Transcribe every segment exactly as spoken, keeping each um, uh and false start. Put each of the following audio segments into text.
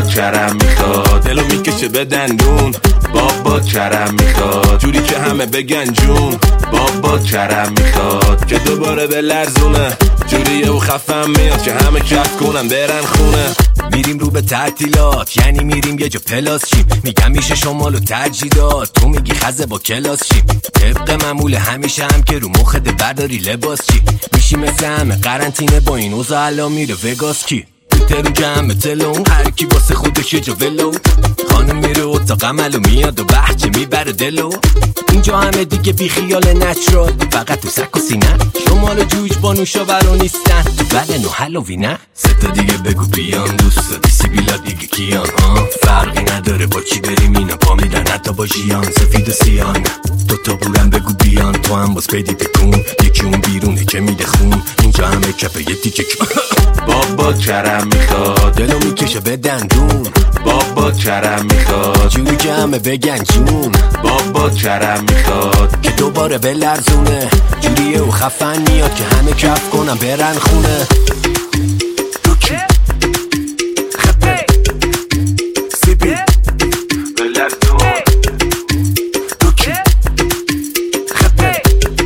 کرم میخواد، دلو میکشه به دندون. بابا کرم میخواد، جوری که همه بگن جون. بابا کرم میخواد که دوباره به لرزونه، جوریه و خفم میاد که همه کف کنن برن خونه. میریم رو به تعطیلات، یعنی میریم یه جا پلاس شیم. میگم میشه شمالو ترجیح داد، تو میگی خزه با کلاس شیم. طبق معمول همیشه هم که رو مخت برداری لباس چی میشی مثل همه قرنطینه با این اوضاع الان میره وگاس کی ترو جمع تلون، هر کی واسه خودش یه جا ولو. خانم میره اتاق عملو میاد و بحچه میبره دلو. اینجا همه دیگه بی خیال نچرال، فقط تو سک و سینه. شمال جوج با نوشابرا نیستن، تو بدن و هالووی نه. ستا دیگه بگو بیان، دوستا دی سیبیلا دیگه کیان. ها فرقی نداره با چی بریم، اینا پا میدن حتی با ژیان. سفید و سیان دوتا بورم بگو بیان، تو هم باز پیدی تکون. یکی اون بیرونه که میده خون، اینجا همه کپه یه تیکه بابا کرم میخواد، دلو میکشه به دندون. بابا کرم میخواد، جوری که همه بگن جون. بابا کرم میخواد که دوباره به لرزونه، جوریه و خفن میاد که همه کف کنن برن خونه. دوکی خپه سیبی به لرزون. دوکی خپه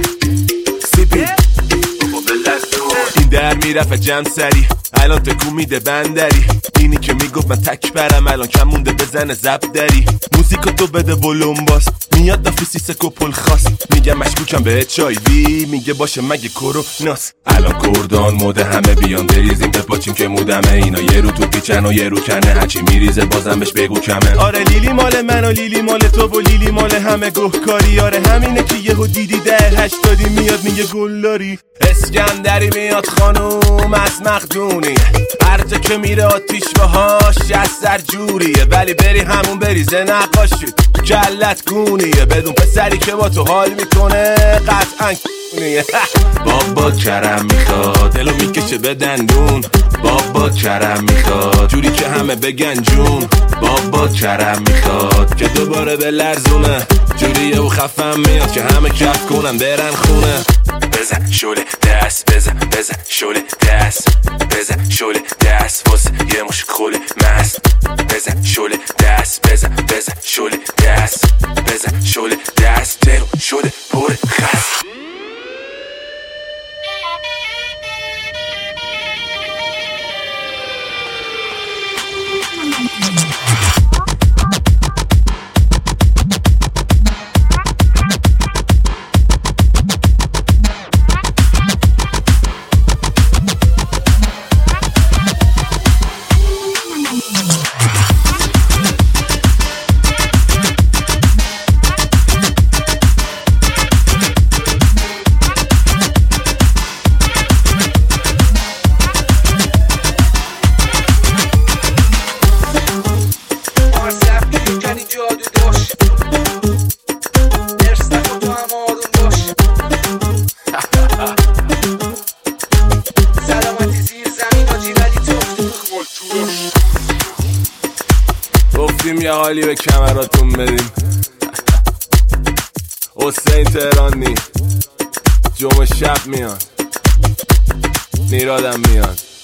سیبی بابا به لرزون. این در میرفت جمع سری، الان تکون میده بندری. اینی که میگفت من تک برم، الان کم مونده بزنه زب دری. موزیکو تو بده ولوم باس، میاد نفیسی سکو پل خواست. میگم مشکوکم به اچ آی وی، میگه باشه مگه کروناس. الان کردان موده همه بیان بریزیم بپاچیم که مودمه. اینا یه رو تو پیچن و یه رو کنه، هرچی میریزه بازم بهش بگو کمه. آره لیلی مال من و لیلی مال تو و لیلی مال همه گهکاری. آره همینه که یهو دیدی ده هشتادی میاد میگه گلداری. اسکندری میاد خانوم از مخدونی، هر جا که میره آتیش باهاش از سر جوریه. ولی بری همون بریزه نقاشی جلت گونیه، بدون پسری که با تو حال میکنه قطعا کونیه. بابا کرم میخواد، دلو میکشه به دندون. بابا کرم میخواد، جوری که همه بگن جون. بابا کرم میخواد که دوباره به لرزونه، جوریه و خفم میاد که همه کف کنن برن خونه. بزن شوله دست، بزن بزن شوله دست، بزن شوله دست واسه یه مش خوله مست. بزن شوله دست، بزن بزن شوله دست، بزن شوله دست. ترو شده پر خست. گفتیم یه حالی به کمراتون بدیم. حسین تهرانی جمعه شب میاد، میرادم میاد.